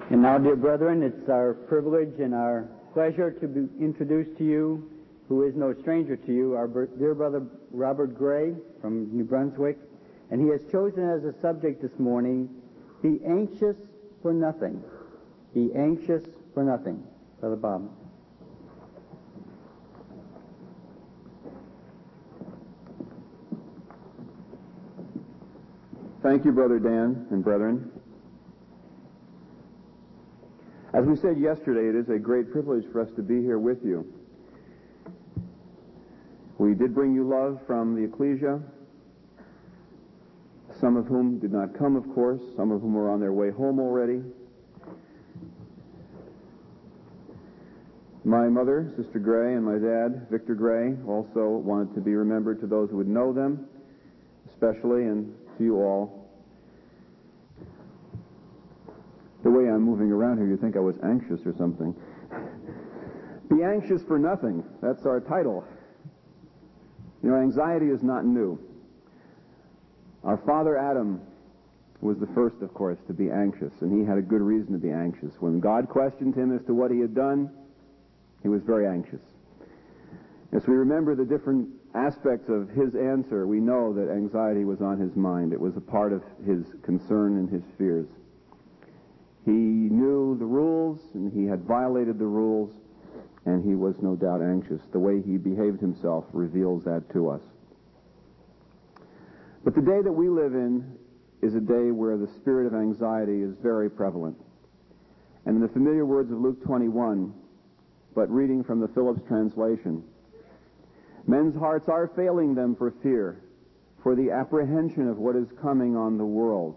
And now, dear brethren, it's our privilege and our pleasure to introduce to you, who is no stranger to you, our dear brother Robert Gray from New Brunswick. And he has chosen as a subject this morning, Be Anxious for Nothing. Be anxious for nothing. Brother Bob. Thank you, Brother Dan and brethren. As we said yesterday, it is a great privilege for us to be here with you. We did bring you love from the ecclesia, some of whom did not come, of course, some of whom are on their way home already. My mother, Sister Gray, and my dad, Victor Gray, also wanted to be remembered to those who would know them, especially, and to you all. The way I'm moving around here, you'd think I was anxious or something. Be anxious for nothing. That's our title. You know, anxiety is not new. Our father Adam was the first, of course, to be anxious, and he had a good reason to be anxious. When God questioned him as to what he had done, he was very anxious. As we remember the different aspects of his answer, we know that anxiety was on his mind. It was a part of his concern and his fears. He knew the rules, and he had violated the rules, and he was no doubt anxious. The way he behaved himself reveals that to us. But the day that we live in is a day where the spirit of anxiety is very prevalent. And in the familiar words of Luke 21, but reading from the Phillips translation, men's hearts are failing them for fear, for the apprehension of what is coming on the world.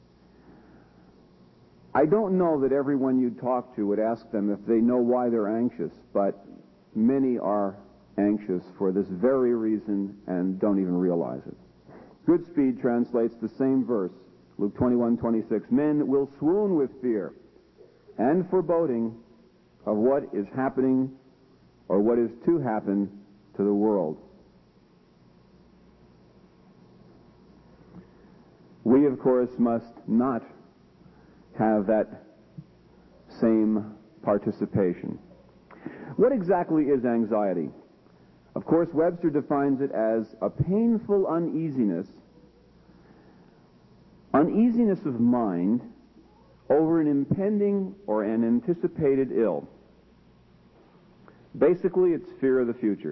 I don't know that everyone you talk to would ask them if they know why they're anxious, but many are anxious for this very reason and don't even realize it. Goodspeed translates the same verse, Luke 21:26. Men will swoon with fear and foreboding of what is happening or what is to happen to the world. We, of course, must not have that same participation. What exactly is anxiety? Of course, Webster defines it as a painful uneasiness of mind over an impending or an anticipated ill. Basically, it's fear of the future.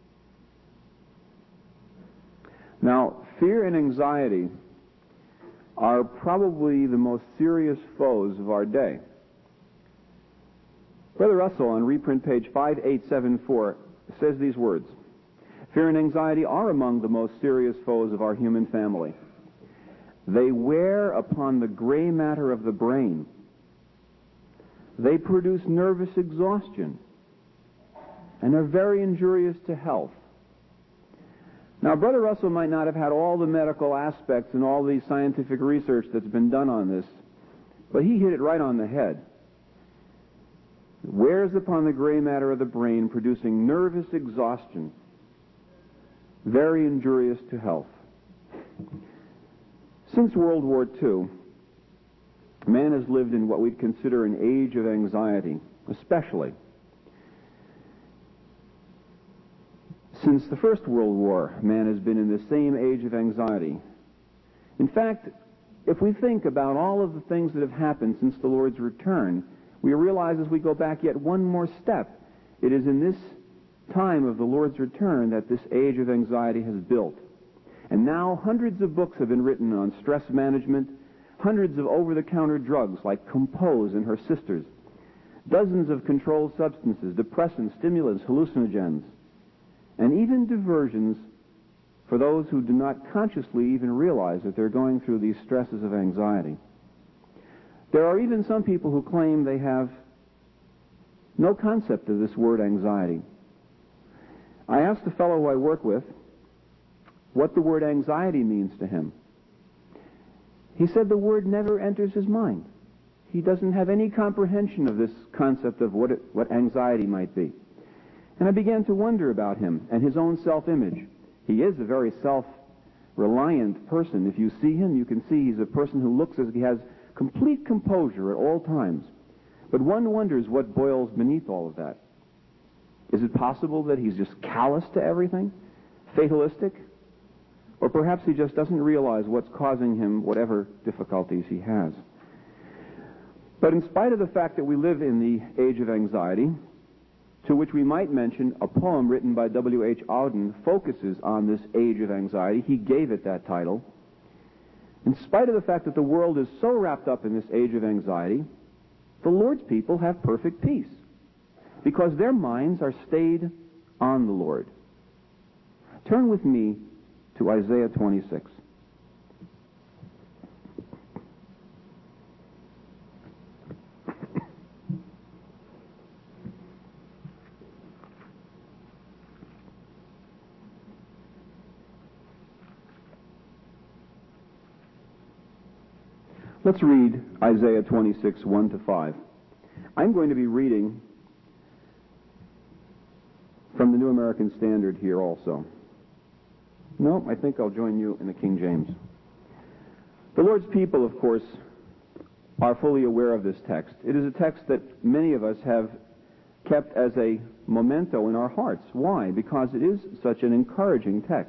Now, fear and anxiety are probably the most serious foes of our day. Brother Russell, on reprint page 5874, says these words: Fear and anxiety are among the most serious foes of our human family. They wear upon the gray matter of the brain. They produce nervous exhaustion and are very injurious to health. Now, Brother Russell might not have had all the medical aspects and all the scientific research that's been done on this, but he hit it right on the head. It wears upon the gray matter of the brain, producing nervous exhaustion, very injurious to health. Since World War II, man has lived in what we'd consider an age of anxiety, especially. Since the First World War, man has been in the same age of anxiety. In fact, if we think about all of the things that have happened since the Lord's return, we realize as we go back yet one more step, it is in this time of the Lord's return that this age of anxiety has built. And now hundreds of books have been written on stress management, hundreds of over-the-counter drugs like Compose and her sisters, dozens of controlled substances, depressants, stimulants, hallucinogens, and even diversions for those who do not consciously even realize that they're going through these stresses of anxiety. There are even some people who claim they have no concept of this word anxiety. I asked a fellow who I work with what the word anxiety means to him. He said the word never enters his mind. He doesn't have any comprehension of this concept of what anxiety might be. And I began to wonder about him and his own self-image. He is a very self-reliant person. If you see him, you can see he's a person who looks as if he has complete composure at all times. But one wonders what boils beneath all of that. Is it possible that he's just callous to everything? Fatalistic? Or perhaps he just doesn't realize what's causing him whatever difficulties he has. But in spite of the fact that we live in the age of anxiety, to which we might mention a poem written by W.H. Auden focuses on this age of anxiety. He gave it that title. In spite of the fact that the world is so wrapped up in this age of anxiety, the Lord's people have perfect peace because their minds are stayed on the Lord. Turn with me to Isaiah 26. Let's read Isaiah 26, 1 to 5. I'm going to be reading from the New American Standard here also. No, I think I'll join you in the King James. The Lord's people, of course, are fully aware of this text. It is a text that many of us have kept as a memento in our hearts. Why? Because it is such an encouraging text.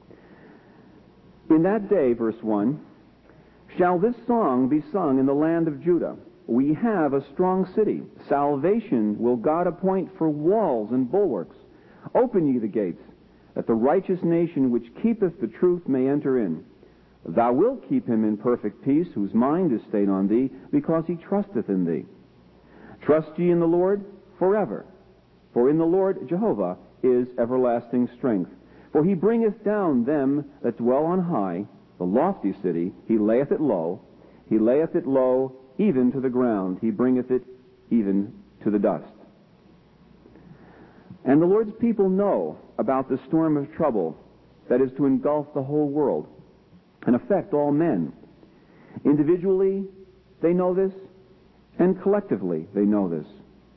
In that day, verse 1, shall this song be sung in the land of Judah? We have a strong city. Salvation will God appoint for walls and bulwarks. Open ye the gates, that the righteous nation which keepeth the truth may enter in. Thou wilt keep him in perfect peace, whose mind is stayed on thee, because he trusteth in thee. Trust ye in the Lord forever. For in the Lord Jehovah is everlasting strength. For he bringeth down them that dwell on high, the lofty city. He layeth it low. He layeth it low even to the ground. He bringeth it even to the dust. And the Lord's people know about the storm of trouble that is to engulf the whole world and affect all men. Individually, they know this, and collectively, they know this.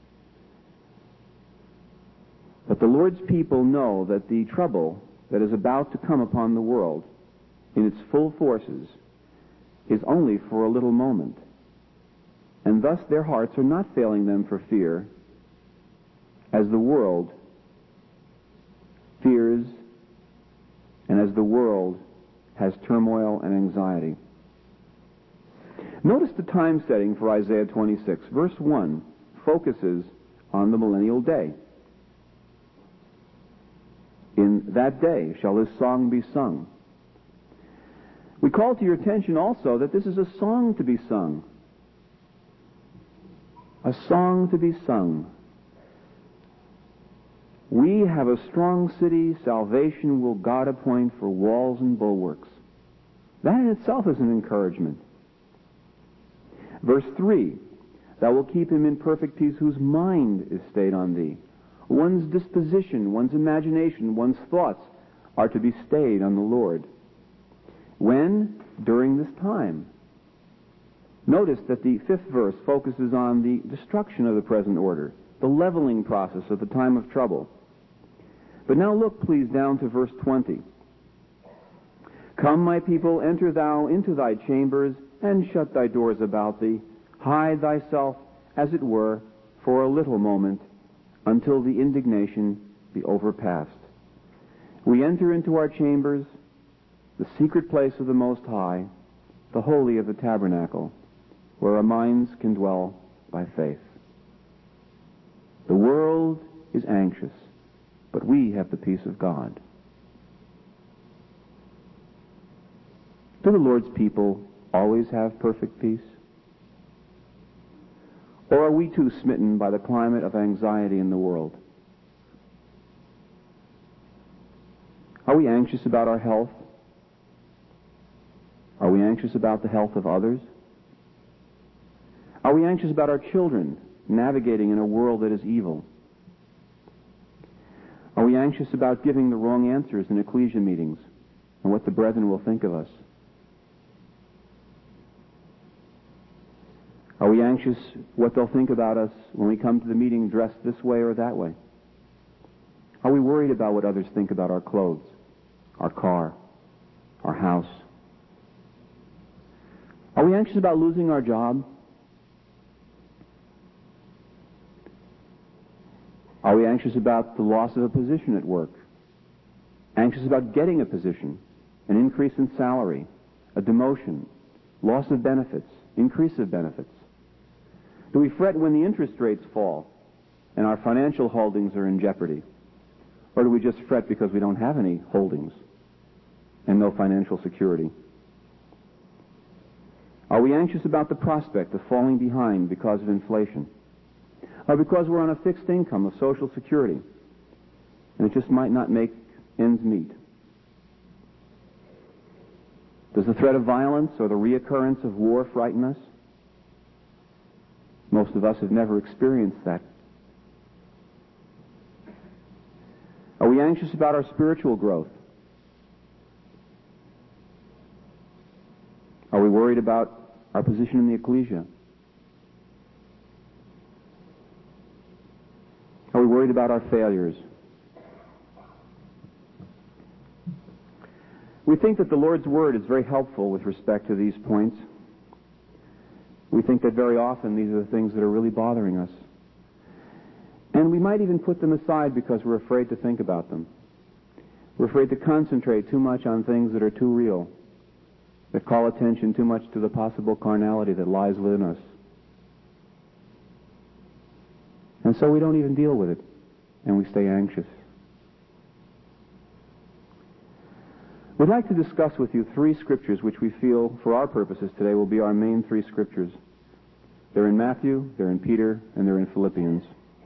But the Lord's people know that the trouble that is about to come upon the world in its full forces is only for a little moment. And thus their hearts are not failing them for fear, as the world fears and as the world has turmoil and anxiety. Notice the time setting for Isaiah 26. Verse 1 focuses on the millennial day. In that day shall this song be sung. We call to your attention also that this is a song to be sung. A song to be sung. We have a strong city, salvation will God appoint for walls and bulwarks. That in itself is an encouragement. Verse 3, thou wilt keep him in perfect peace whose mind is stayed on thee. One's disposition, one's imagination, one's thoughts are to be stayed on the Lord. When? During this time. Notice that the 5th verse focuses on the destruction of the present order, the leveling process of the time of trouble. But now look, please, down to verse 20. Come, my people, enter thou into thy chambers, and shut thy doors about thee. Hide thyself, as it were, for a little moment, until the indignation be overpast. We enter into our chambers, the secret place of the Most High, the holy of the tabernacle, where our minds can dwell by faith. The world is anxious, but we have the peace of God. Do the Lord's people always have perfect peace? Or are we too smitten by the climate of anxiety in the world? Are we anxious about our health? Are we anxious about the health of others? Are we anxious about our children navigating in a world that is evil? Are we anxious about giving the wrong answers in ecclesia meetings and what the brethren will think of us? Are we anxious what they'll think about us when we come to the meeting dressed this way or that way? Are we worried about what others think about our clothes, our car, our house? Are we anxious about losing our job? Are we anxious about the loss of a position at work? Anxious about getting a position, an increase in salary, a demotion, loss of benefits, increase of benefits? Do we fret when the interest rates fall and our financial holdings are in jeopardy? Or do we just fret because we don't have any holdings and no financial security? Are we anxious about the prospect of falling behind because of inflation? Or because we're on a fixed income of Social Security and it just might not make ends meet? Does the threat of violence or the reoccurrence of war frighten us? Most of us have never experienced that. Are we anxious about our spiritual growth? Are we worried about our position in the ecclesia? Are we worried about our failures? We think that the Lord's Word is very helpful with respect to these points. We think that very often these are the things that are really bothering us. And we might even put them aside because we're afraid to think about them. We're afraid to concentrate too much on things that are too real, that call attention too much to the possible carnality that lies within us. And so we don't even deal with it, and we stay anxious. We'd like to discuss with you 3 scriptures which we feel, for our purposes today, will be our main 3 scriptures. They're in Matthew, they're in Peter, and they're in Philippians.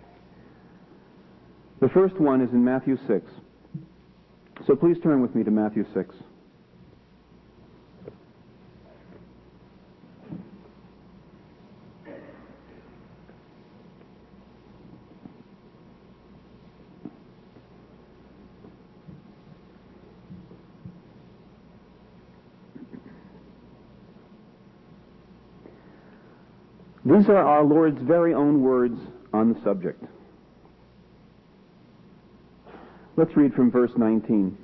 The first one is in Matthew 6. So please turn with me to Matthew 6. These are our Lord's very own words on the subject. Let's read from verse 19.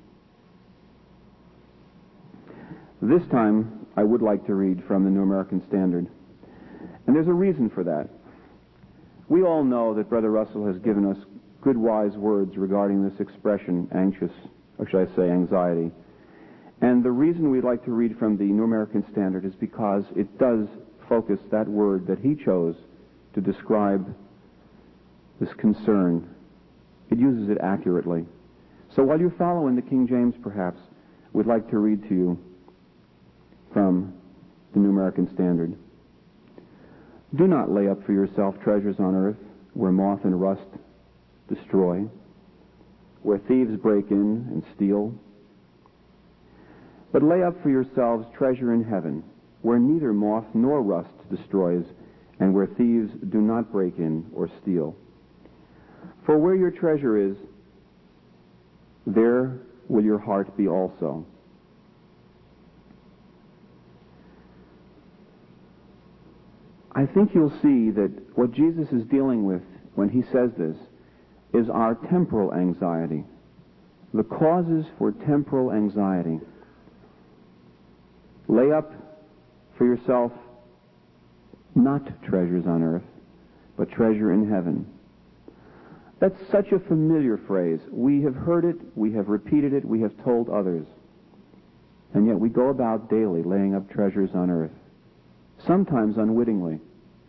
This time, I would like to read from the New American Standard. And there's a reason for that. We all know that Brother Russell has given us good, wise words regarding this expression, anxious, or should I say anxiety. And the reason we'd like to read from the New American Standard is because it does focus that word that he chose to describe this concern. It uses it accurately. So while you follow in the King James, perhaps, we'd like to read to you from the New American Standard. Do not lay up for yourself treasures on earth, where moth and rust destroy, where thieves break in and steal. But lay up for yourselves treasure in heaven, where neither moth nor rust destroys, and where thieves do not break in or steal. For where your treasure is, there will your heart be also. I think you'll see that what Jesus is dealing with when he says this is our temporal anxiety, the causes for temporal anxiety. Lay up for yourself not treasures on earth, but treasure in heaven. That's such a familiar phrase. We have heard it, we have repeated it, we have told others. And yet we go about daily laying up treasures on earth, sometimes unwittingly.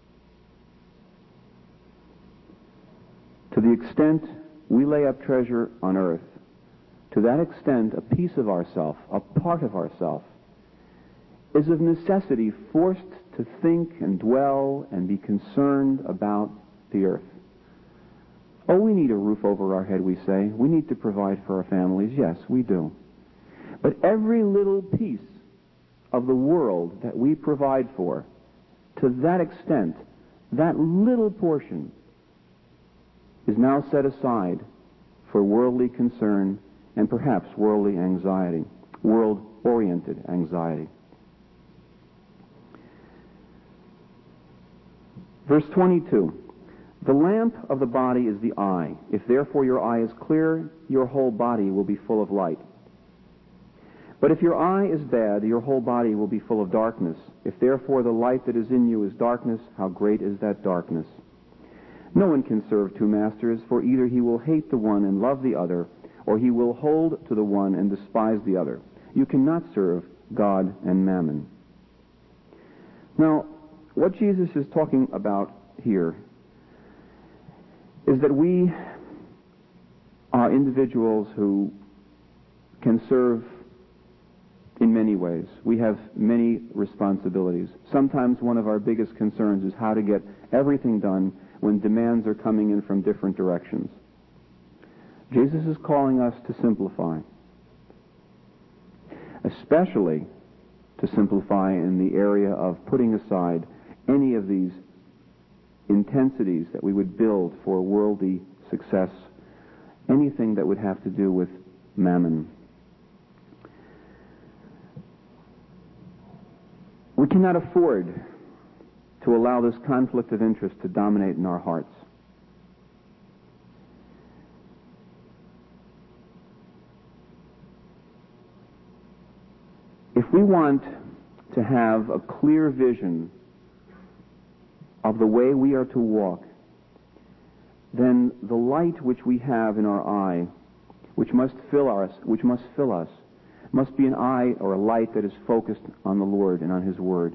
To the extent we lay up treasure on earth, to that extent a piece of ourself, a part of ourself, is of necessity forced to think and dwell and be concerned about the earth. Oh, we need a roof over our head, we say. We need to provide for our families. Yes, we do. But every little piece of the world that we provide for, to that extent, that little portion is now set aside for worldly concern and perhaps worldly anxiety, world-oriented anxiety. Verse 22, the lamp of the body is the eye. If therefore your eye is clear, your whole body will be full of light. But if your eye is bad, your whole body will be full of darkness. If therefore the light that is in you is darkness, how great is that darkness? No one can serve two masters, for either he will hate the one and love the other, or he will hold to the one and despise the other. You cannot serve God and mammon. Now, what Jesus is talking about here is that we are individuals who can serve in many ways. We have many responsibilities. Sometimes one of our biggest concerns is how to get everything done when demands are coming in from different directions. Jesus is calling us to simplify, especially to simplify in the area of putting aside any of these intensities that we would build for worldly success, anything that would have to do with mammon. We cannot afford to allow this conflict of interest to dominate in our hearts. If we want to have a clear vision of the way we are to walk, then the light which we have in our eye, which must fill us, must be an eye or a light that is focused on the Lord and on His Word.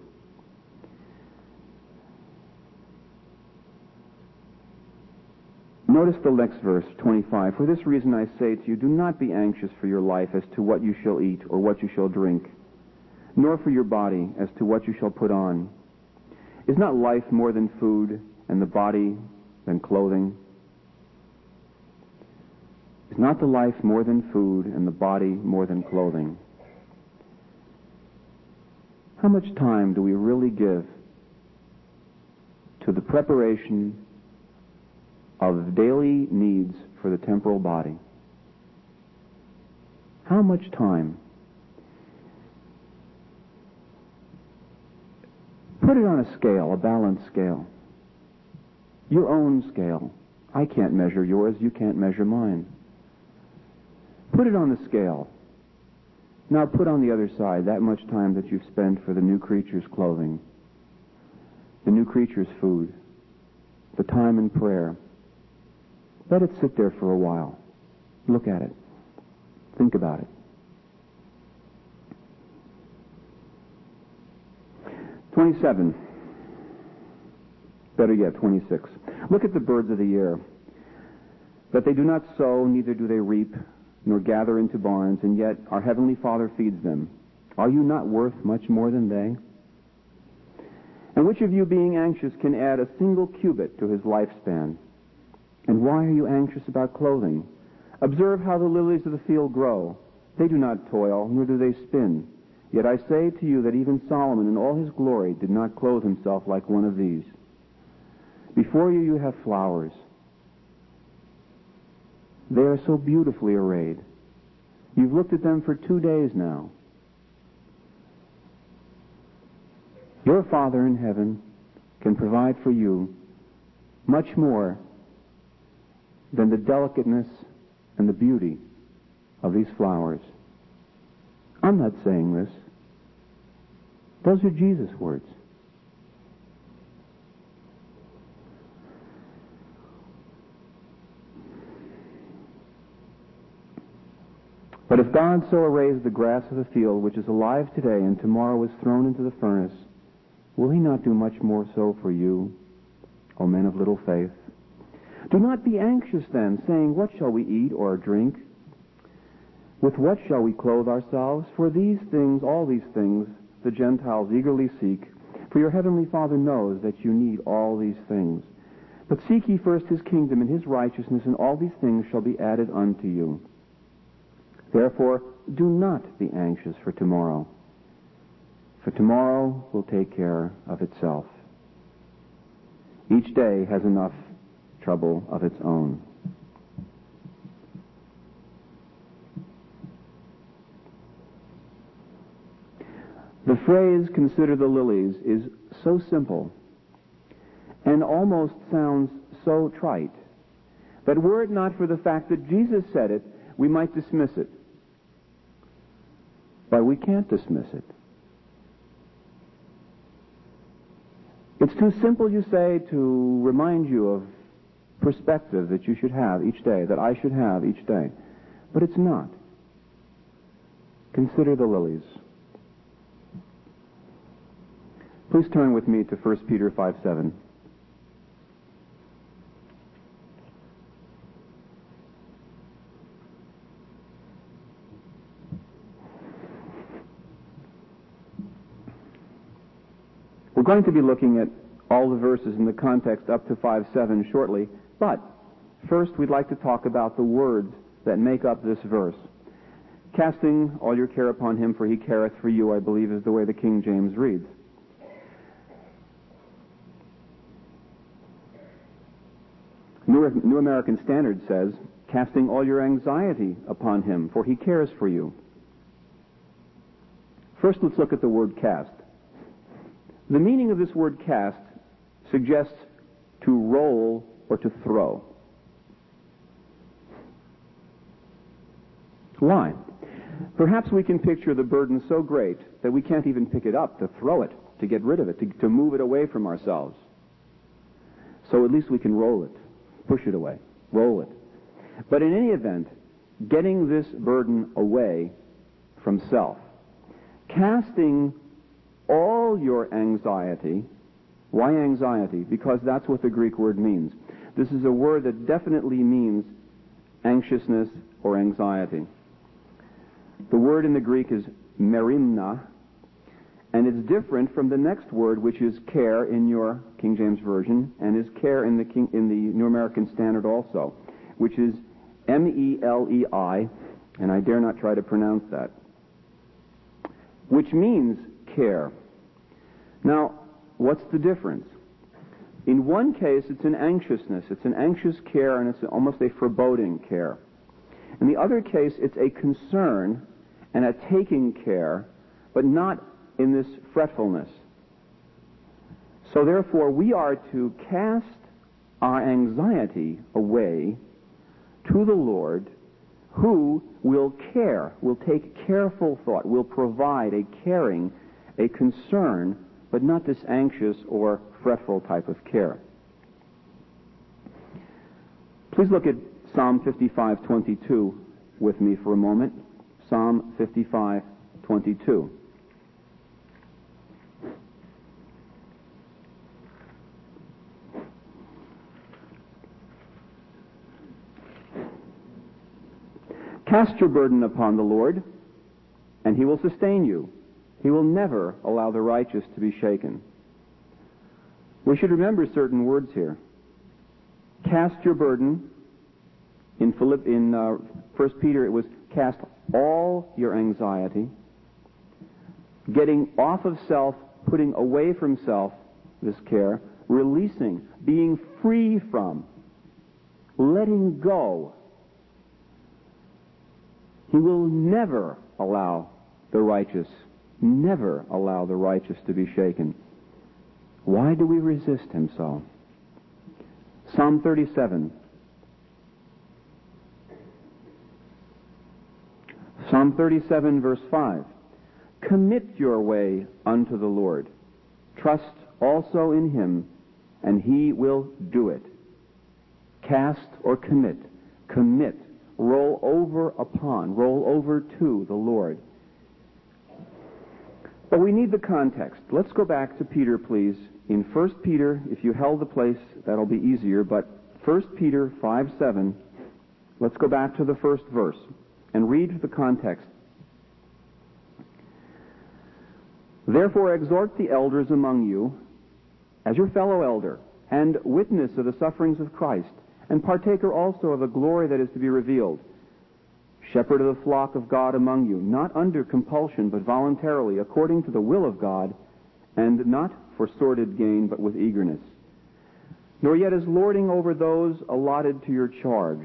Notice the next verse, 25. For this reason I say to you, do not be anxious for your life as to what you shall eat or what you shall drink, nor for your body as to what you shall put on. Is not life more than food, and the body than clothing? Is not the life more than food, and the body more than clothing? How much time do we really give to the preparation of daily needs for the temporal body? How much time? Put it on a scale, a balanced scale. Your own scale. I can't measure yours, you can't measure mine. Put it on the scale. Now put on the other side that much time that you've spent for the new creature's clothing, the new creature's food, the time in prayer. Let it sit there for a while. Look at it. Think about it. 27. Better yet, 26. Look at the birds of the air, that they do not sow, neither do they reap, nor gather into barns, and yet our Heavenly Father feeds them. Are you not worth much more than they? And which of you, being anxious, can add a single cubit to his lifespan? And why are you anxious about clothing? Observe how the lilies of the field grow. They do not toil, nor do they spin. Yet I say to you that even Solomon in all his glory did not clothe himself like one of these. Before you, you have flowers. They are so beautifully arrayed. You've looked at them for 2 days now. Your Father in heaven can provide for you much more than the delicateness and the beauty of these flowers. I'm not saying this. Those are Jesus' words. But if God so arrays the grass of the field, which is alive today and tomorrow is thrown into the furnace, will He not do much more so for you, O men of little faith? Do not be anxious then, saying, what shall we eat or drink? With what shall we clothe ourselves? For these things, all these things, the Gentiles eagerly seek. For your heavenly Father knows that you need all these things. But seek ye first His kingdom and His righteousness, and all these things shall be added unto you. Therefore, do not be anxious for tomorrow, for tomorrow will take care of itself. Each day has enough trouble of its own. The phrase, consider the lilies, is so simple and almost sounds so trite that were it not for the fact that Jesus said it, we might dismiss it. But we can't dismiss it. It's too simple, you say, to remind you of perspective that you should have each day, that I should have each day. But it's not. Consider the lilies. Please turn with me to 1 Peter 5:7. We're going to be looking at all the verses in the context up to 5:7 shortly, but first we'd like to talk about the words that make up this verse. Casting all your care upon him, for he careth for you, I believe is the way the King James reads. New American Standard says, casting all your anxiety upon him, for he cares for you. First, let's look at the word cast. The meaning of this word cast suggests to roll or to throw. Why? Perhaps we can picture the burden so great that we can't even pick it up, to throw it, to get rid of it, to move it away from ourselves. So at least we can roll it, push it away, roll it. But in any event, getting this burden away from self, casting all your anxiety. Why anxiety? Because that's what the Greek word means. This is a word that definitely means anxiousness or anxiety. The word in the Greek is merimna, and it's different from the next word, which is care in your King James Version, and is care in the New American Standard also, which is M-E-L-E-I, and I dare not try to pronounce that, which means care. Now, what's the difference? In one case, it's an anxiousness. It's an anxious care, and it's almost a foreboding care. In the other case, it's a concern and a taking care, but not in this fretfulness. So therefore, we are to cast our anxiety away to the Lord, who will care, will take careful thought, will provide a caring, a concern, but not this anxious or fretful type of care. Please look at Psalm 55:22 with me for a moment. Psalm 55:22. Cast your burden upon the Lord, and he will sustain you. He will never allow the righteous to be shaken. We should remember certain words here. Cast your burden. In 1 Peter, it was cast all your anxiety. Getting off of self, putting away from self this care, releasing, being free from, letting go. He will never allow the righteous to be shaken. Why do we resist him so? Psalm 37. Psalm 37, verse 5. Commit your way unto the Lord. Trust also in him, and he will do it. Cast or commit. Commit. Roll over to the Lord. But we need the context. Let's go back to Peter, please. In 1 Peter, if you held the place, that'll be easier, but 1 Peter 5:7, let's go back to the first verse and read the context. Therefore exhort the elders among you as your fellow elder, and witness of the sufferings of Christ, and partaker also of the glory that is to be revealed. Shepherd of the flock of God among you, not under compulsion, but voluntarily, according to the will of God, and not for sordid gain, but with eagerness. Nor yet as lording over those allotted to your charge.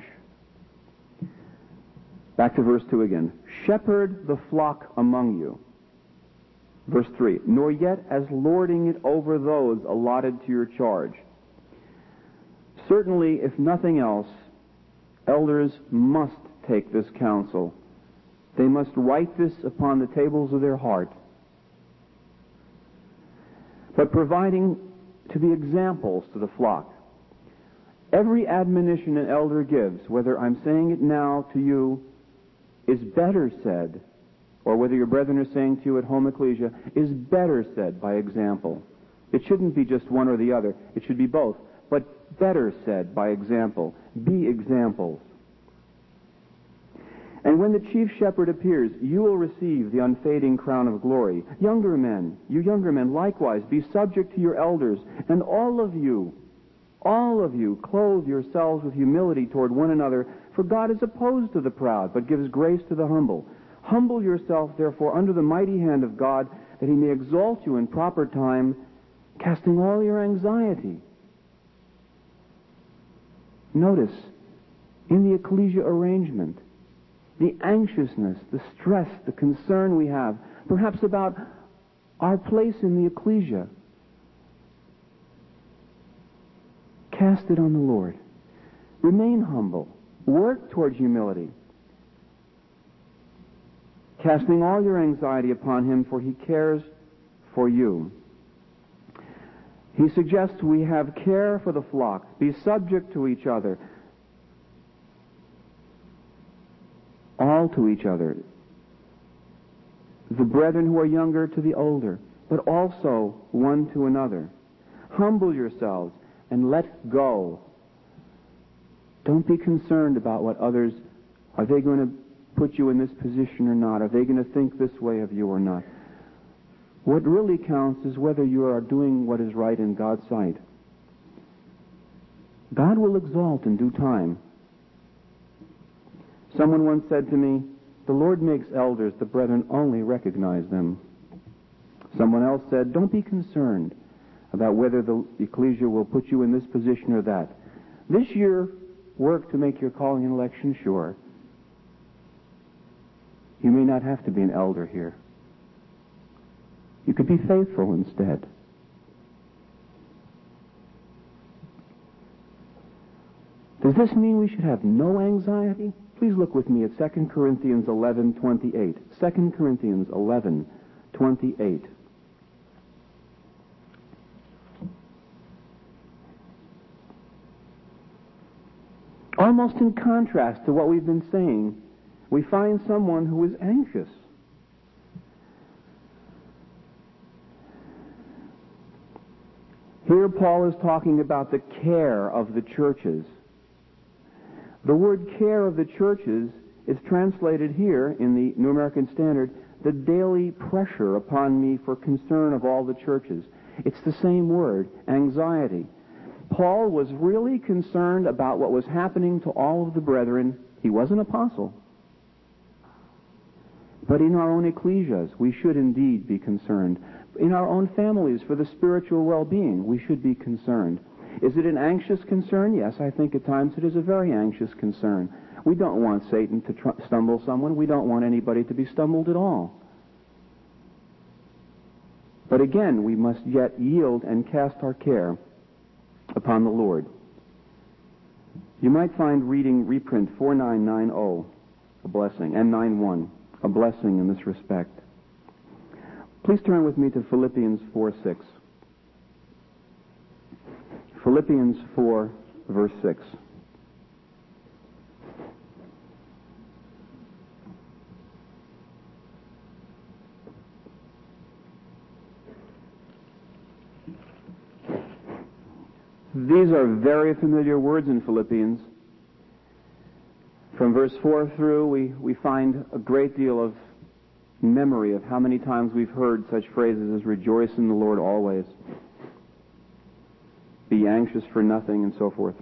Back to verse 2 again. Shepherd the flock among you. Verse 3. Nor yet as lording it over those allotted to your charge. Certainly, if nothing else, elders must take this counsel. They must write this upon the tables of their heart. But providing to be examples to the flock. Every admonition an elder gives, whether I'm saying it now to you, is better said, or whether your brethren are saying to you at home ecclesia, is better said by example. It shouldn't be just one or the other. It should be both. But better said by example. Be examples. And when the chief shepherd appears, you will receive the unfading crown of glory. Younger men, you younger men, likewise, be subject to your elders, and all of you, clothe yourselves with humility toward one another, for God is opposed to the proud, but gives grace to the humble. Humble yourself, therefore, under the mighty hand of God, that he may exalt you in proper time, casting all your anxiety. Notice, in the ecclesia arrangement, the anxiousness, the stress, the concern we have, perhaps about our place in the ecclesia, cast it on the Lord. Remain humble. Work towards humility. Casting all your anxiety upon him, for he cares for you. He suggests we have care for the flock. Be subject to each other. All to each other. The brethren who are younger to the older, but also one to another. Humble yourselves and let go. Don't be concerned about what others, are they going to put you in this position or not? Are they going to think this way of you or not? What really counts is whether you are doing what is right in God's sight. God will exalt in due time. Someone once said to me, the Lord makes elders, the brethren only recognize them. Someone else said, don't be concerned about whether the ecclesia will put you in this position or that. This year, work to make your calling and election sure. You may not have to be an elder here. You could be faithful instead. Does this mean we should have no anxiety? Please look with me at 2 Corinthians 11:28. 2 Corinthians 11:28. Almost in contrast to what we've been saying, we find someone who is anxious. Here Paul is talking about the care of the churches. The word care of the churches is translated here in the New American Standard, the daily pressure upon me for concern of all the churches. It's the same word, anxiety. Paul was really concerned about what was happening to all of the brethren. He was an apostle. But in our own ecclesias, we should indeed be concerned. In our own families, for the spiritual well-being, we should be concerned. Is it an anxious concern? Yes, I think at times it is a very anxious concern. We don't want Satan to stumble someone. We don't want anybody to be stumbled at all. But again, we must yet yield and cast our care upon the Lord. You might find reading reprint 4990, a blessing, and 91, a blessing in this respect. Please turn with me to Philippians 4:6. Philippians 4, verse 6. These are very familiar words in Philippians. From verse 4 through, we find a great deal of memory of how many times we've heard such phrases as rejoice in the Lord always, be anxious for nothing, and so forth.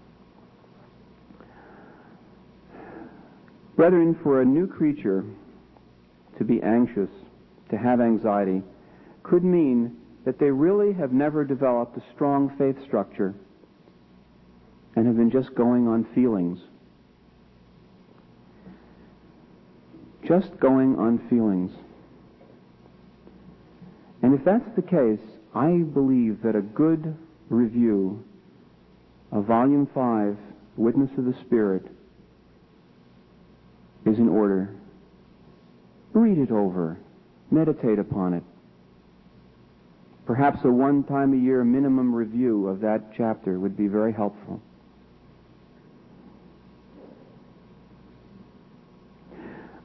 Brethren, for a new creature to be anxious, to have anxiety, could mean that they really have never developed a strong faith structure and have been just going on feelings. Just going on feelings. And if that's the case, I believe that a good review of Volume 5, Witness of the Spirit, is in order. Read it over. Meditate upon it. Perhaps a one-time-a-year minimum review of that chapter would be very helpful.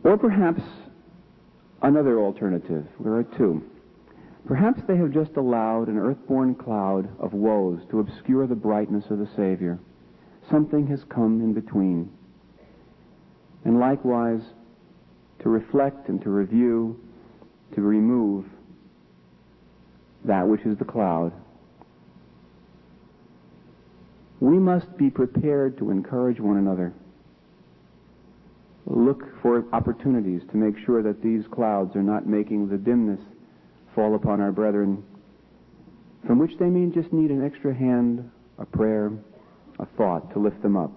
Or perhaps another alternative. There are two. Perhaps they have just allowed an earthborn cloud of woes to obscure the brightness of the Savior. Something has come in between. And likewise, to reflect and to review, to remove that which is the cloud. We must be prepared to encourage one another. Look for opportunities to make sure that these clouds are not making the dimness fall upon our brethren, from which they may just need an extra hand, a prayer, a thought to lift them up.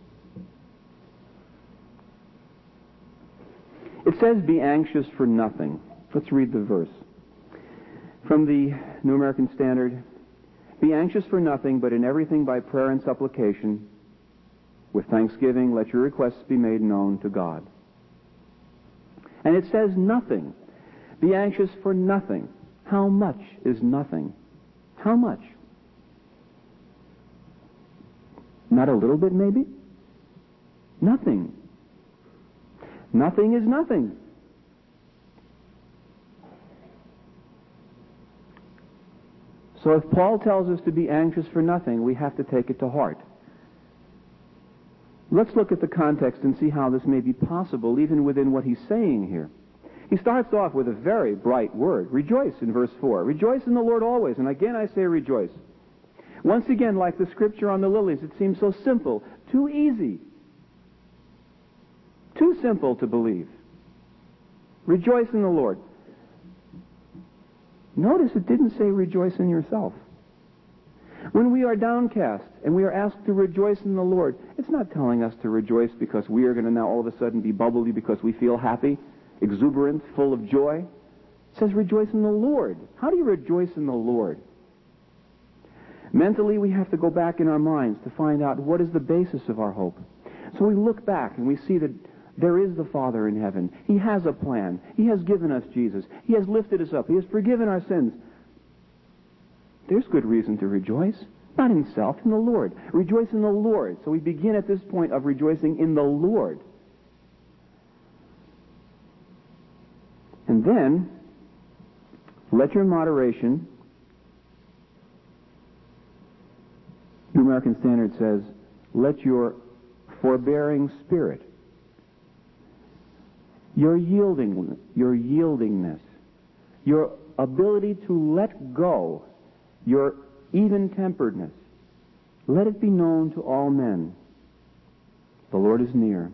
It says, be anxious for nothing. Let's read the verse. From the New American Standard, be anxious for nothing, but in everything by prayer and supplication, with thanksgiving, let your requests be made known to God. And it says nothing. Be anxious for nothing. How much is nothing? How much? Not a little bit, maybe? Nothing. Nothing is nothing. So if Paul tells us to be anxious for nothing, we have to take it to heart. Let's look at the context and see how this may be possible, even within what he's saying here. He starts off with a very bright word. Rejoice in verse 4. Rejoice in the Lord always. And again I say rejoice. Once again, like the scripture on the lilies, it seems so simple, too easy, too simple to believe. Rejoice in the Lord. Notice it didn't say rejoice in yourself. When we are downcast and we are asked to rejoice in the Lord, it's not telling us to rejoice because we are going to now all of a sudden be bubbly because we feel happy, exuberant, full of joy. It says rejoice in the Lord. How do you rejoice in the Lord? Mentally, we have to go back in our minds to find out what is the basis of our hope. So we look back and we see that there is the Father in heaven. He has a plan. He has given us Jesus. He has lifted us up. He has forgiven our sins. There's good reason to rejoice. Not in self, in the Lord. Rejoice in the Lord. So we begin at this point of rejoicing in the Lord. And then, let your moderation, New American Standard says, let your forbearing spirit, your yieldingness, your ability to let go, your even-temperedness, let it be known to all men. The Lord is near.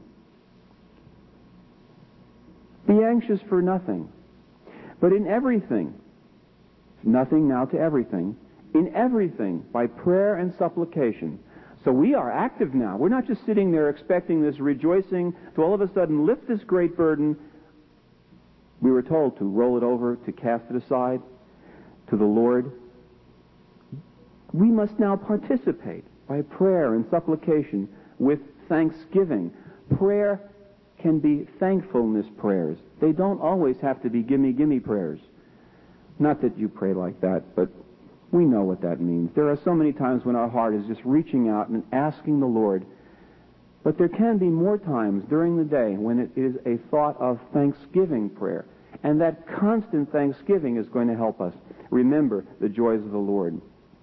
Be anxious for nothing, but in everything, nothing now to everything, in everything, by prayer and supplication. So we are active now. We're not just sitting there expecting this rejoicing to all of a sudden lift this great burden. We were told to roll it over, to cast it aside to the Lord. We must now participate by prayer and supplication with thanksgiving. Prayer can be thankfulness prayers. They don't always have to be gimme, gimme prayers. Not that you pray like that, but we know what that means. There are so many times when our heart is just reaching out and asking the Lord. But there can be more times during the day when it is a thought of thanksgiving prayer. And that constant thanksgiving is going to help us remember the joys of the Lord.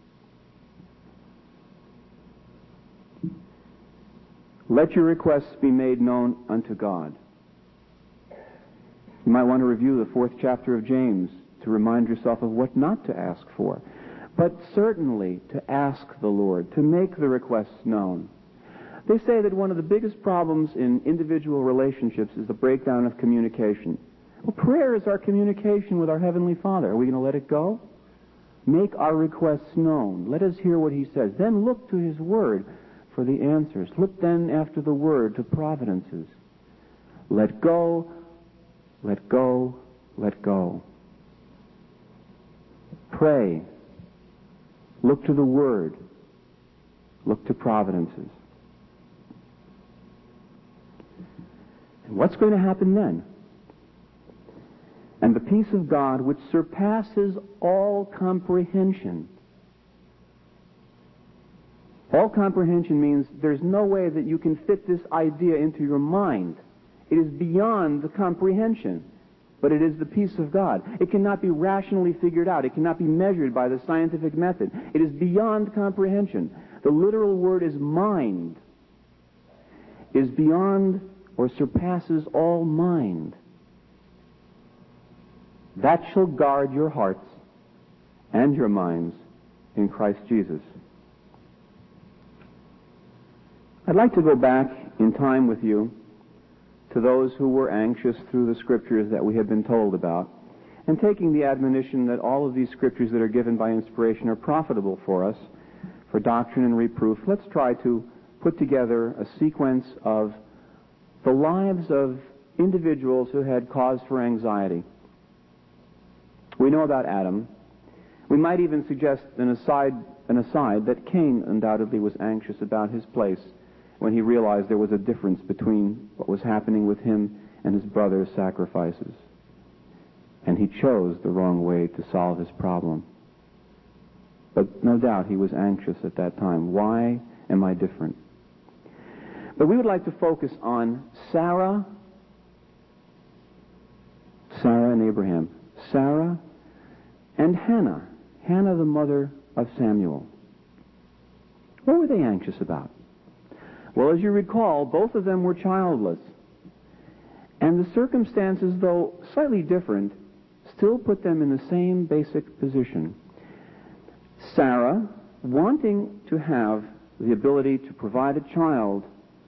Let your requests be made known unto God. You might want to review the 4th chapter of James to remind yourself of what not to ask for. But certainly to ask the Lord, to make the requests known. They say that one of the biggest problems in individual relationships is the breakdown of communication. Well, prayer is our communication with our Heavenly Father. Are we going to let it go? Make our requests known. Let us hear what He says. Then look to His Word for the answers. Look then after the Word to providences. Let go, let go, let go. Pray. Look to the Word. Look to providences. And what's going to happen then? And the peace of God, which surpasses all comprehension. All comprehension means there's no way that you can fit this idea into your mind. It is beyond the comprehension. But it is the peace of God. It cannot be rationally figured out. It cannot be measured by the scientific method. It is beyond comprehension. The literal word is mind. Is beyond or surpasses all mind. That shall guard your hearts and your minds in Christ Jesus. I'd like to go back in time with you to those who were anxious through the scriptures that we have been told about, and taking the admonition that all of these scriptures that are given by inspiration are profitable for us, for doctrine and reproof. Let's try to put together a sequence of the lives of individuals who had cause for anxiety. We know about Adam. We might even suggest an aside that Cain undoubtedly was anxious about his place when he realized there was a difference between what was happening with him and his brother's sacrifices. And he chose the wrong way to solve his problem. But no doubt he was anxious at that time. Why am I different? But we would like to focus on Sarah and Abraham. Sarah and Hannah. Hannah, the mother of Samuel. What were they anxious about? Well, as you recall, both of them were childless. And the circumstances, though slightly different, still put them in the same basic position. Sarah, wanting to have the ability to provide a child,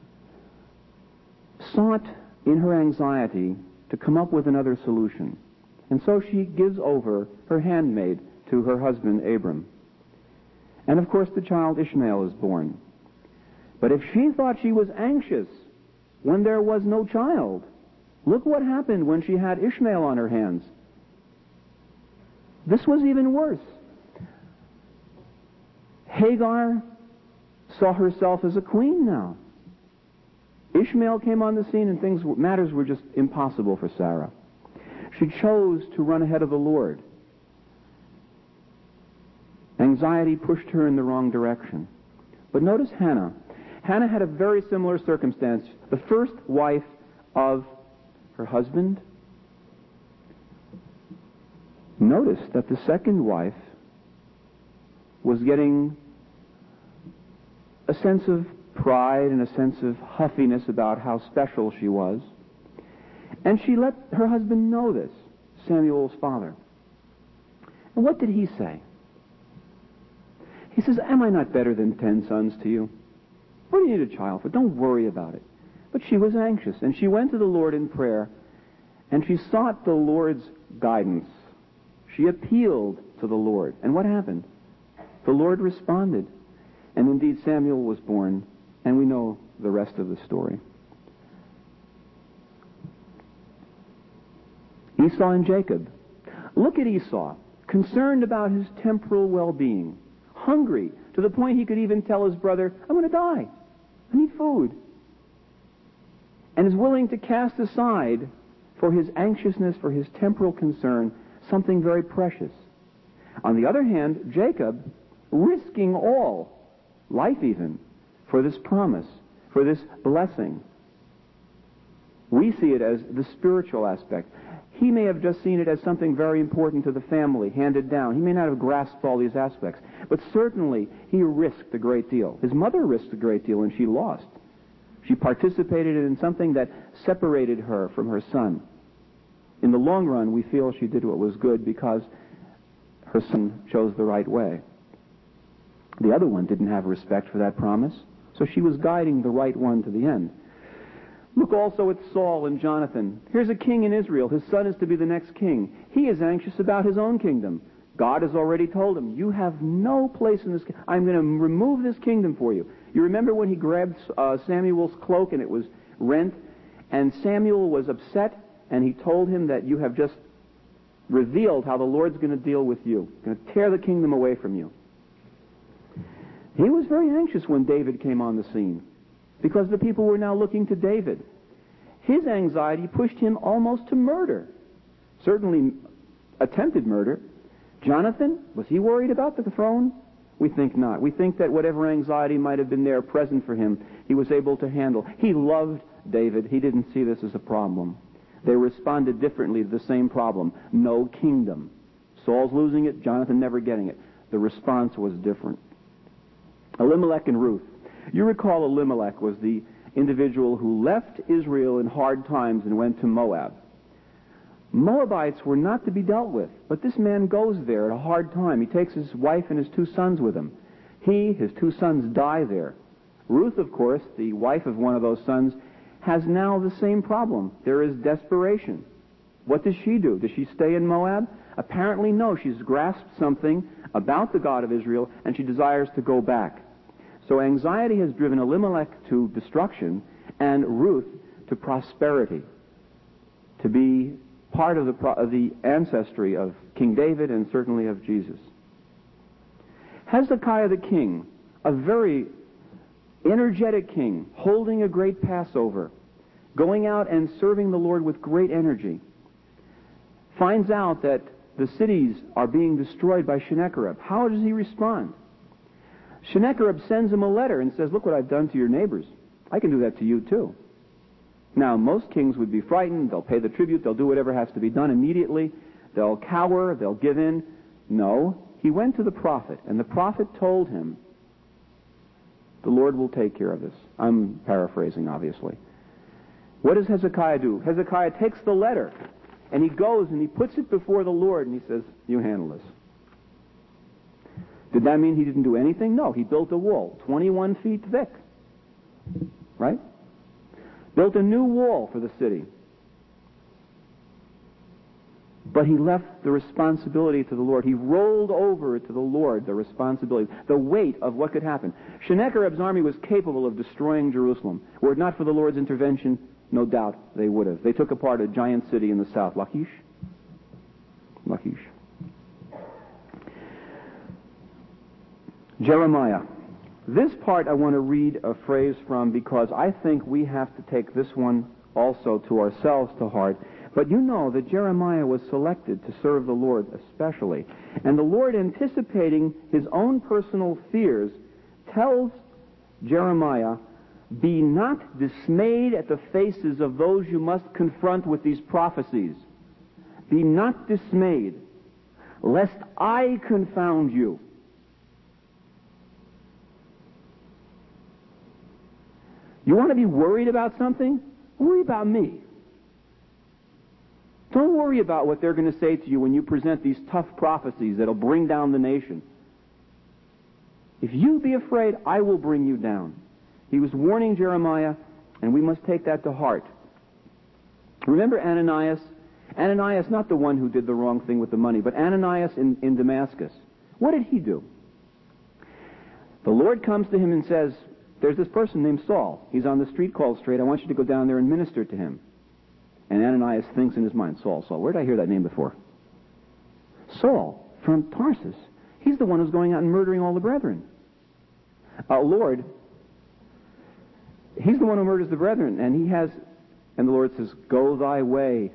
sought in her anxiety to come up with another solution. And so she gives over her handmaid to her husband, Abram. And of course the child Ishmael is born. But if she thought she was anxious when there was no child, look what happened when she had Ishmael on her hands. This was even worse. Hagar saw herself as a queen now. Ishmael came on the scene and matters were just impossible for Sarah. She chose to run ahead of the Lord. Anxiety pushed her in the wrong direction. But notice Hannah. Hannah had a very similar circumstance. The first wife of her husband. Notice that the second wife was getting a sense of pride and a sense of huffiness about how special she was. And she let her husband know this, Samuel's father. And what did he say? He says, "Am I not better than 10 sons to you? What do you need a child for? Don't worry about it." But she was anxious, and she went to the Lord in prayer, and she sought the Lord's guidance. She appealed to the Lord. And what happened? The Lord responded. And indeed, Samuel was born, and we know the rest of the story. Esau and Jacob. Look at Esau, concerned about his temporal well-being, hungry to the point he could even tell his brother, "I'm going to die. I need food." And is willing to cast aside for his anxiousness, for his temporal concern, something very precious. On the other hand, Jacob, risking all, life even, for this promise, for this blessing. We see it as the spiritual aspect. He may have just seen it as something very important to the family, handed down. He may not have grasped all these aspects. But certainly, he risked a great deal. His mother risked a great deal, and she lost. She participated in something that separated her from her son. In the long run, we feel she did what was good because her son chose the right way. The other one didn't have respect for that promise, so she was guiding the right one to the end. Look also at Saul and Jonathan. Here's a king in Israel. His son is to be the next king. He is anxious about his own kingdom. God has already told him, "You have no place in this kingdom. I'm going to remove this kingdom for you." You remember when he grabbed Samuel's cloak and it was rent, and Samuel was upset, and he told him that you have just revealed how the Lord's going to deal with you. He's going to tear the kingdom away from you. He was very anxious when David came on the scene, because the people were now looking to David. His anxiety pushed him almost to murder. Certainly attempted murder. Jonathan, was he worried about the throne? We think not. We think that whatever anxiety might have been there present for him, he was able to handle. He loved David. He didn't see this as a problem. They responded differently to the same problem. No kingdom. Saul's losing it, Jonathan never getting it. The response was different. Elimelech and Ruth. You recall Elimelech was the individual who left Israel in hard times and went to Moab. Moabites were not to be dealt with, but this man goes there at a hard time. He takes his wife and his 2 sons with him. His 2 sons die there. Ruth, of course, the wife of one of those sons, has now the same problem. There is desperation. What does she do? Does she stay in Moab? Apparently no. She's grasped something about the God of Israel, and she desires to go back. So anxiety has driven Elimelech to destruction and Ruth to prosperity, to be part of the ancestry of King David and certainly of Jesus. Hezekiah the king, a very energetic king, holding a great Passover, going out and serving the Lord with great energy, finds out that the cities are being destroyed by Sennacherib. How does he respond? Sennacherib sends him a letter and says, look what I've done to your neighbors. I can do that to you too. Now, most kings would be frightened. They'll pay the tribute. They'll do whatever has to be done immediately. They'll cower. They'll give in. No, he went to the prophet, and the prophet told him, the Lord will take care of this. I'm paraphrasing, obviously. What does Hezekiah do? Hezekiah takes the letter, and he goes and he puts it before the Lord, and he says, you handle this. Did that mean he didn't do anything? No, he built a wall, 21 feet thick. Right? Built a new wall for the city. But he left the responsibility to the Lord. He rolled over to the Lord the responsibility, the weight of what could happen. Sennacherib's army was capable of destroying Jerusalem. Were it not for the Lord's intervention, no doubt they would have. They took apart a giant city in the south, Lachish. Jeremiah. This part I want to read a phrase from because I think we have to take this one also to ourselves to heart. But you know that Jeremiah was selected to serve the Lord especially. And the Lord, anticipating his own personal fears, tells Jeremiah, be not dismayed at the faces of those you must confront with these prophecies. Be not dismayed, lest I confound you. You want to be worried about something? Worry about me. Don't worry about what they're going to say to you when you present these tough prophecies that'll bring down the nation. If you be afraid, I will bring you down. He was warning Jeremiah, and we must take that to heart. Remember Ananias? Ananias, not the one who did the wrong thing with the money, but Ananias in Damascus. What did he do? The Lord comes to him and says, there's this person named Saul. He's on the street called Straight. I want you to go down there and minister to him. And Ananias thinks in his mind, Saul. Where did I hear that name before? Saul, from Tarsus. He's the one who's going out and murdering all the brethren. Lord, he's the one who murders the brethren. And the Lord says, go thy way.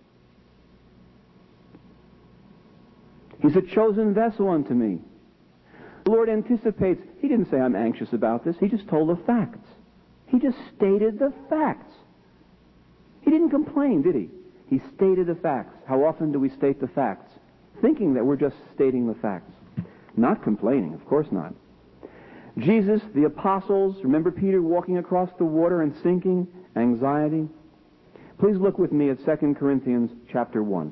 He's a chosen vessel unto me. The Lord anticipates. He didn't say, I'm anxious about this. He just told the facts. He just stated the facts. He didn't complain, did he? He stated the facts. How often do we state the facts? Thinking that we're just stating the facts. Not complaining, of course not. Jesus, the apostles, remember Peter walking across the water and sinking? Anxiety. Please look with me at 2 Corinthians chapter 1.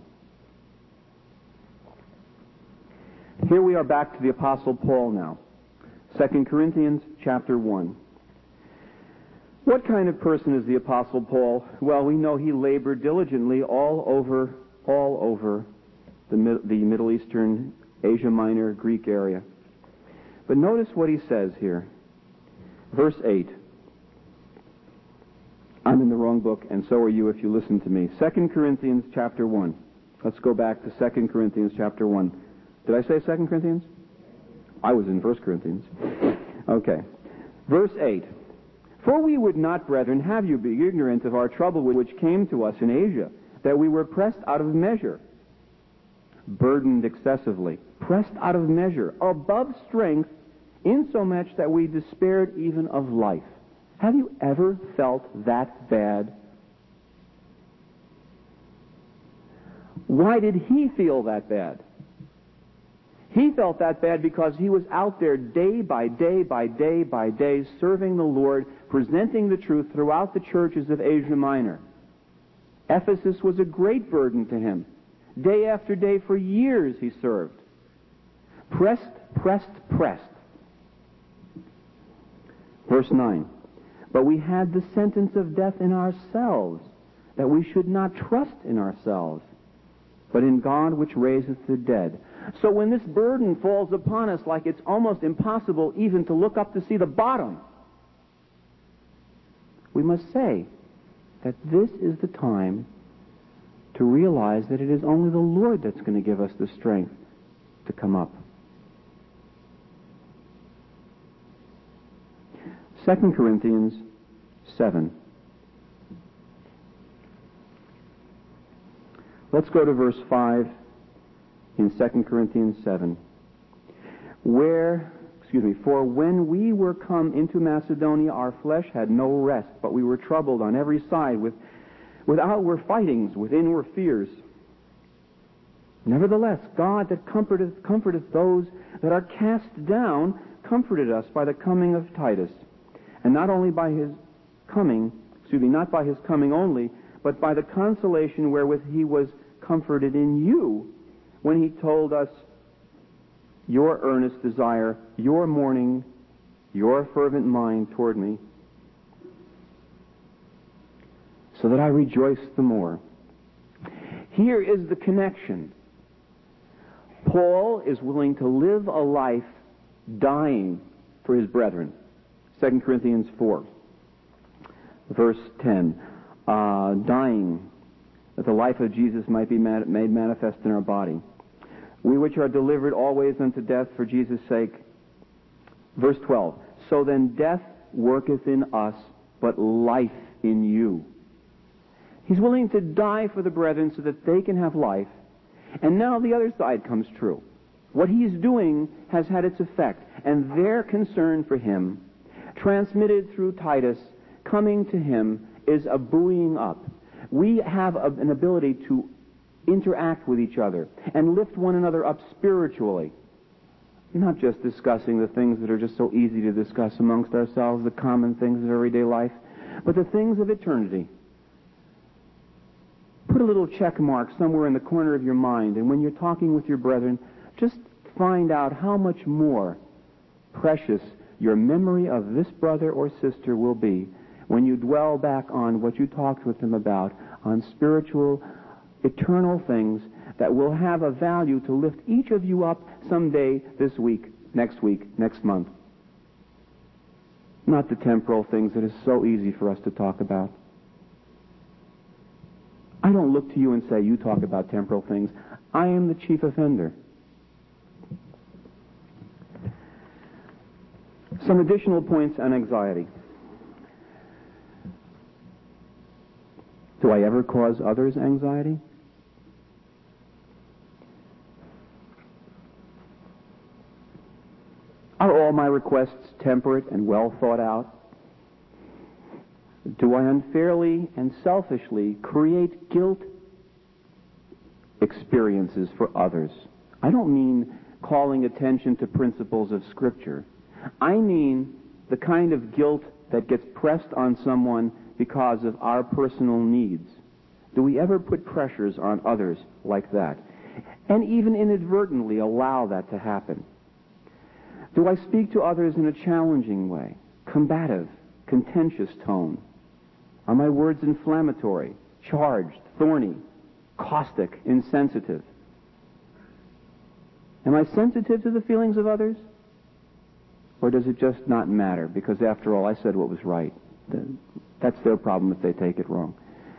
Here we are back to the Apostle Paul now. 2 Corinthians chapter 1. What kind of person is the Apostle Paul? Well, we know he labored diligently all over the Middle Eastern, Asia Minor, Greek area. But notice what he says here. Verse 8. I'm in the wrong book, and so are you if you listen to me. 2 Corinthians chapter 1. Let's go back to 2 Corinthians chapter 1. Did I say 2 Corinthians? I was in 1 Corinthians. Okay. Verse 8. For we would not, brethren, have you be ignorant of our trouble which came to us in Asia, that we were pressed out of measure, burdened excessively, pressed out of measure, above strength, insomuch that we despaired even of life. Have you ever felt that bad? Why did he feel that bad? He felt that bad because he was out there day by day by day by day serving the Lord, presenting the truth throughout the churches of Asia Minor. Ephesus was a great burden to him. Day after day for years he served. Pressed, pressed, pressed. Verse 9. But we had the sentence of death in ourselves, that we should not trust in ourselves, but in God which raiseth the dead. So when this burden falls upon us like it's almost impossible even to look up to see the bottom, we must say that this is the time to realize that it is only the Lord that's going to give us the strength to come up. 2 Corinthians 7. Let's go to verse 5 in 2 Corinthians 7. For when we were come into Macedonia, our flesh had no rest, but we were troubled on every side with outward fightings, with inward fears. Nevertheless, God that comforteth those that are cast down, comforted us by the coming of Titus. And not only by his coming, not by his coming only, but by the consolation wherewith he was comforted in you, when he told us your earnest desire, your mourning, your fervent mind toward me, so that I rejoice the more. Here is the connection. Paul is willing to live a life dying for his brethren. 2 Corinthians 4, verse 10. Dying, that the life of Jesus might be made manifest in our body. We which are delivered always unto death for Jesus' sake. Verse 12. So then death worketh in us, but life in you. He's willing to die for the brethren so that they can have life. And now the other side comes true. What he's doing has had its effect, and their concern for him, transmitted through Titus, coming to him, is a buoying up. We have an ability to interact with each other and lift one another up spiritually. Not just discussing the things that are just so easy to discuss amongst ourselves, the common things of everyday life, but the things of eternity. Put a little check mark somewhere in the corner of your mind, and when you're talking with your brethren, just find out how much more precious your memory of this brother or sister will be when you dwell back on what you talked with them about, on spiritual, eternal things that will have a value to lift each of you up someday, this week, next month. Not the temporal things that is so easy for us to talk about. I don't look to you and say, you talk about temporal things. I am the chief offender. Some additional points on anxiety. Do I ever cause others anxiety? Are all my requests temperate and well thought out? Do I unfairly and selfishly create guilt experiences for others? I don't mean calling attention to principles of Scripture. I mean the kind of guilt that gets pressed on someone because of our personal needs. Do we ever put pressures on others like that? And even inadvertently allow that to happen? Do I speak to others in a challenging way, combative, contentious tone? Are my words inflammatory, charged, thorny, caustic, insensitive? Am I sensitive to the feelings of others? Or does it just not matter? Because after all, I said what was right. That's their problem if they take it wrong.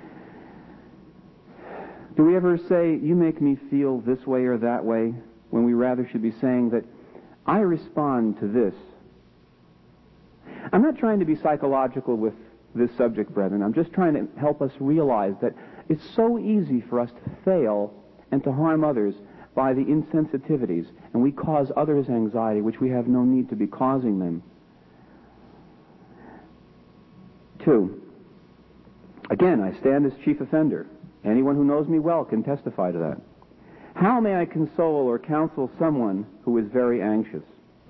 Do we ever say, you make me feel this way or that way, when we rather should be saying that I respond to this? I'm not trying to be psychological with this subject, brethren. I'm just trying to help us realize that it's so easy for us to fail and to harm others by the insensitivities, and we cause others anxiety which we have no need to be causing them. 2, again, I stand as chief offender. Anyone who knows me well can testify to that. How may I console or counsel someone who is very anxious?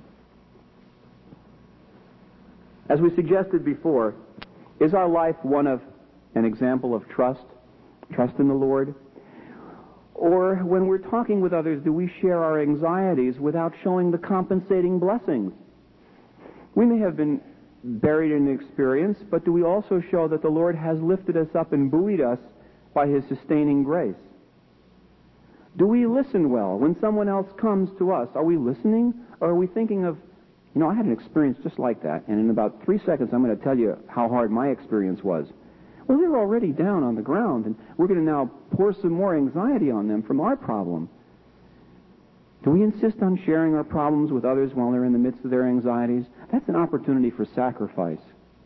As we suggested before, is our life one of an example of trust in the Lord? Or when we're talking with others, do we share our anxieties without showing the compensating blessings? We may have been buried in experience, but do we also show that the Lord has lifted us up and buoyed us by His sustaining grace? Do we listen well when someone else comes to us? Are we listening, or are we thinking of, I had an experience just like that, and in about 3 seconds I'm going to tell you how hard my experience was. Well, they're already down on the ground, and we're going to now pour some more anxiety on them from our problem. Do we insist on sharing our problems with others while they're in the midst of their anxieties? That's an opportunity for sacrifice.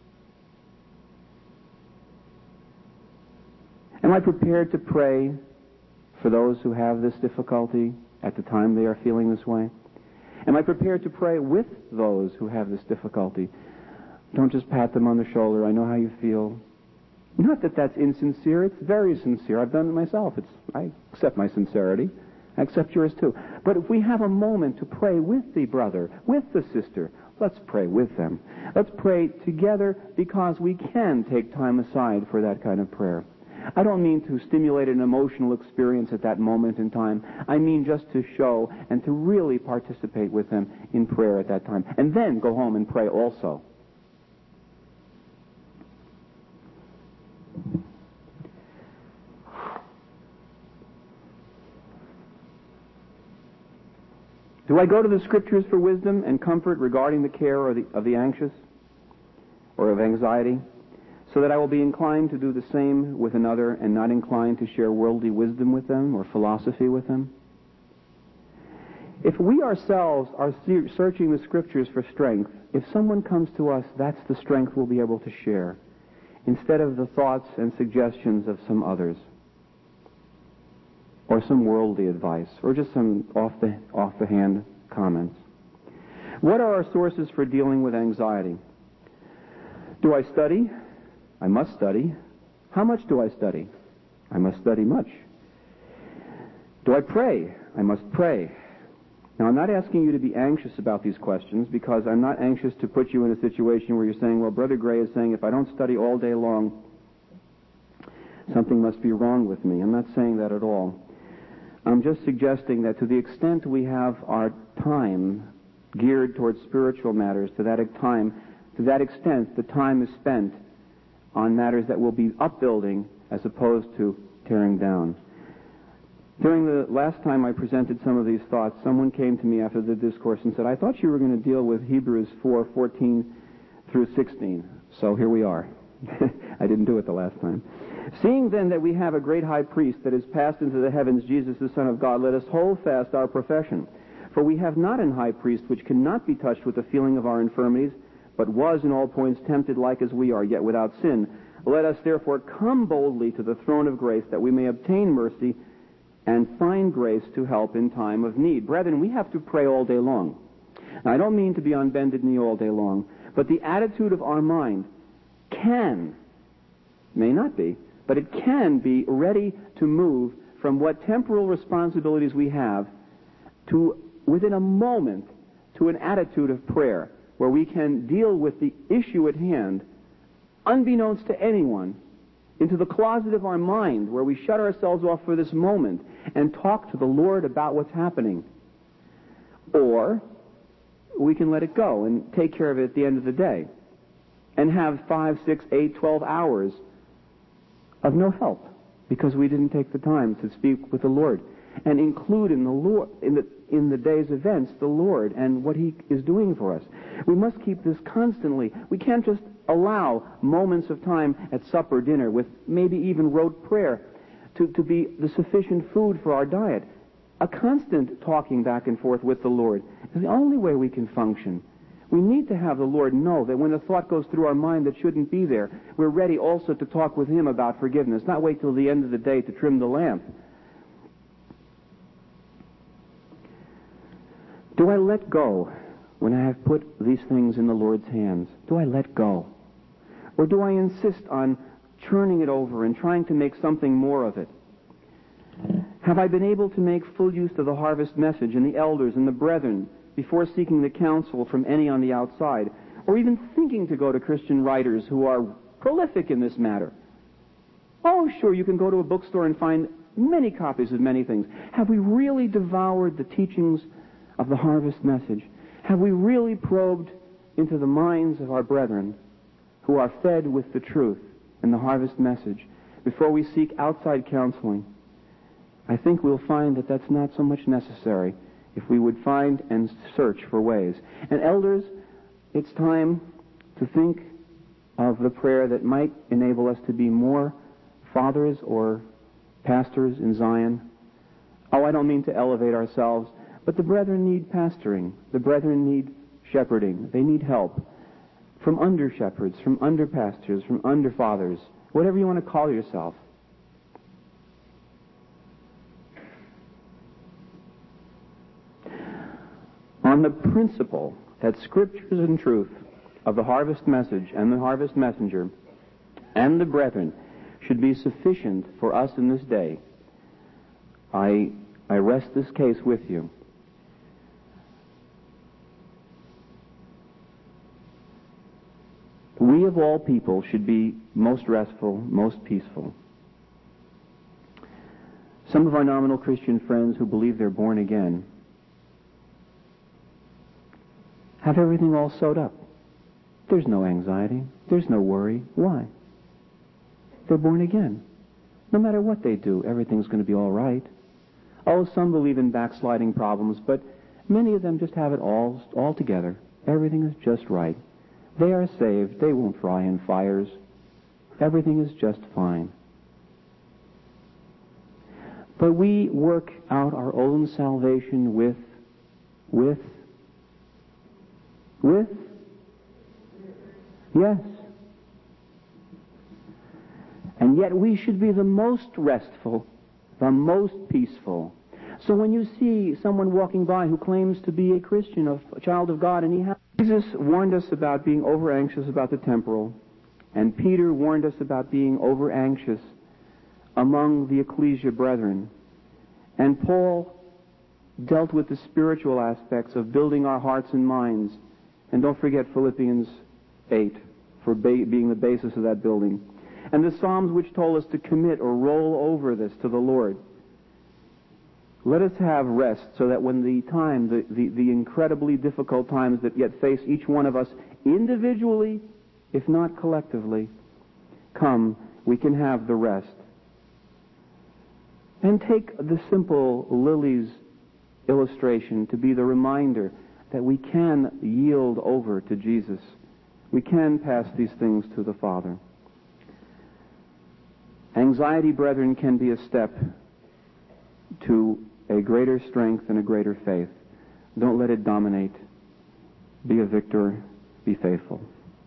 Am I prepared to pray for those who have this difficulty at the time they are feeling this way? Am I prepared to pray with those who have this difficulty? Don't just pat them on the shoulder. I know how you feel. Not that that's insincere. It's very sincere. I've done it myself. I accept my sincerity. I accept yours too. But if we have a moment to pray with the brother, with the sister, let's pray with them. Let's pray together because we can take time aside for that kind of prayer. I don't mean to stimulate an emotional experience at that moment in time. I mean just to show and to really participate with them in prayer at that time. And then go home and pray also. Do I go to the Scriptures for wisdom and comfort regarding the care of the anxious or of anxiety, so that I will be inclined to do the same with another and not inclined to share worldly wisdom with them or philosophy with them? If we ourselves are searching the Scriptures for strength, if someone comes to us, that's the strength we'll be able to share, instead of the thoughts and suggestions of some others, or some worldly advice, or just some off-the-hand comments. What are our sources for dealing with anxiety? Do I study? I must study. How much do I study? I must study much. Do I pray? I must pray. Now, I'm not asking you to be anxious about these questions, because I'm not anxious to put you in a situation where you're saying, well, Brother Gray is saying if I don't study all day long, something must be wrong with me. I'm not saying that at all. I'm just suggesting that to the extent we have our time geared towards spiritual matters, to that extent the time is spent on matters that will be upbuilding as opposed to tearing down. During the last time I presented some of these thoughts, someone came to me after the discourse and said, I thought you were going to deal with Hebrews 4:14 through 16. So here we are. I didn't do it the last time. Seeing then that we have a great high priest that is passed into the heavens, Jesus the Son of God, let us hold fast our profession. For we have not an high priest which cannot be touched with the feeling of our infirmities, but was in all points tempted like as we are, yet without sin. Let us therefore come boldly to the throne of grace, that we may obtain mercy and find grace to help in time of need. Brethren, we have to pray all day long. Now, I don't mean to be on bended knee all day long, but the attitude of our mind may not be, but it can be ready to move from what temporal responsibilities we have to, within a moment, to an attitude of prayer, where we can deal with the issue at hand, unbeknownst to anyone, into the closet of our mind, where we shut ourselves off for this moment and talk to the Lord about what's happening. Or we can let it go and take care of it at the end of the day and have 5, 6, 8, 12 hours of no help because we didn't take the time to speak with the Lord and include in the Lord in the day's events the Lord and what He is doing for us. We must keep this constantly. We can't just allow moments of time at supper, dinner, with maybe even rote prayer to be the sufficient food for our diet. A constant talking back and forth with the Lord is the only way we can function. We need to have the Lord know that when a thought goes through our mind that shouldn't be there, we're ready also to talk with Him about forgiveness, not wait till the end of the day to trim the lamp. Do I let go when I have put these things in the Lord's hands? Do I let go? Or do I insist on churning it over and trying to make something more of it? Have I been able to make full use of the harvest message and the elders and the brethren before seeking the counsel from any on the outside, or even thinking to go to Christian writers who are prolific in this matter? Oh, sure, you can go to a bookstore and find many copies of many things. Have we really devoured the teachings of the harvest message? Have we really probed into the minds of our brethren who are fed with the truth and the harvest message before we seek outside counseling? I think we'll find that that's not so much necessary if we would find and search for ways. And elders, it's time to think of the prayer that might enable us to be more fathers or pastors in Zion. Oh, I don't mean to elevate ourselves, but the brethren need pastoring. The brethren need shepherding. They need help from under shepherds, from under pastors, from under fathers, whatever you want to call yourself. On the principle that Scriptures and truth of the harvest message and the harvest messenger and the brethren should be sufficient for us in this day, I rest this case with you. We of all people should be most restful, most peaceful. Some of our nominal Christian friends who believe they're born again have everything all sewed up. There's no anxiety. There's no worry. Why? They're born again. No matter what they do, everything's going to be all right. Oh, some believe in backsliding problems, but many of them just have it all together. Everything is just right. They are saved. They won't fry in fires. Everything is just fine. But we work out our own salvation with yes. And yet we should be the most restful, the most peaceful. So when you see someone walking by who claims to be a Christian, a child of God, and Jesus warned us about being over-anxious about the temporal, and Peter warned us about being over-anxious among the ecclesia brethren, and Paul dealt with the spiritual aspects of building our hearts and minds. And don't forget Philippians 8 for being the basis of that building. And the Psalms which told us to commit or roll over this to the Lord. Let us have rest so that when the incredibly difficult times that yet face each one of us individually, if not collectively, come, we can have the rest. And take the simple lilies illustration to be the reminder that we can yield over to Jesus. We can pass these things to the Father. Anxiety, brethren, can be a step to a greater strength and a greater faith. Don't let it dominate. Be a victor. Be faithful.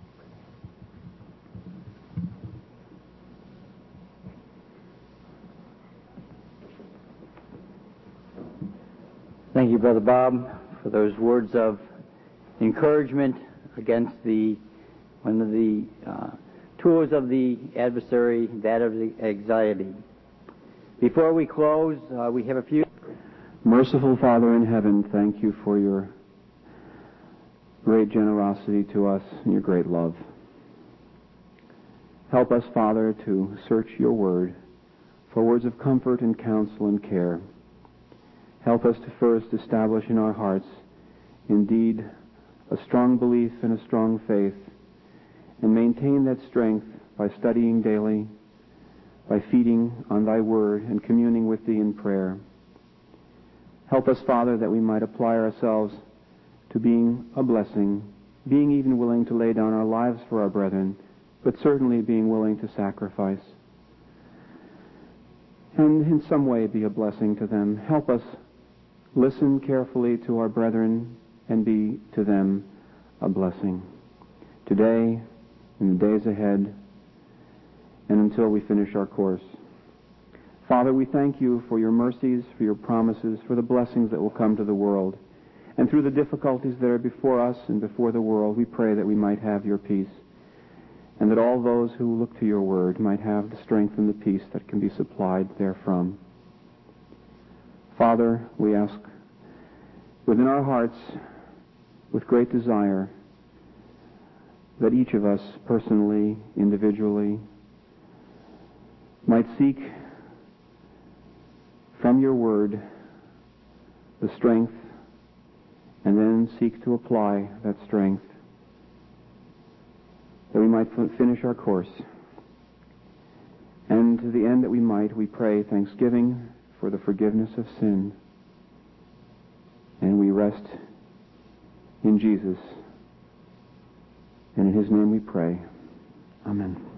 Thank you, Brother Bob, for those words of encouragement against one of the tools of the adversary, that of the anxiety. Before we close, we have a few... Merciful Father in heaven, thank you for your great generosity to us and your great love. Help us, Father, to search your word for words of comfort and counsel and care. Help us to first establish in our hearts, indeed, a strong belief and a strong faith, and maintain that strength by studying daily, by feeding on thy word and communing with thee in prayer. Help us, Father, that we might apply ourselves to being a blessing, being even willing to lay down our lives for our brethren, but certainly being willing to sacrifice, and in some way be a blessing to them. Help us listen carefully to our brethren and be to them a blessing. Today, in the days ahead, and until we finish our course. Father, we thank you for your mercies, for your promises, for the blessings that will come to the world. And through the difficulties that are before us and before the world, we pray that we might have your peace, and that all those who look to your word might have the strength and the peace that can be supplied therefrom. Father, we ask within our hearts, with great desire, that each of us, personally, individually, might seek from your word the strength, and then seek to apply that strength, that we might finish our course. And to the end that we might, we pray thanksgiving for the forgiveness of sin. And we rest in Jesus. And in his name we pray. Amen.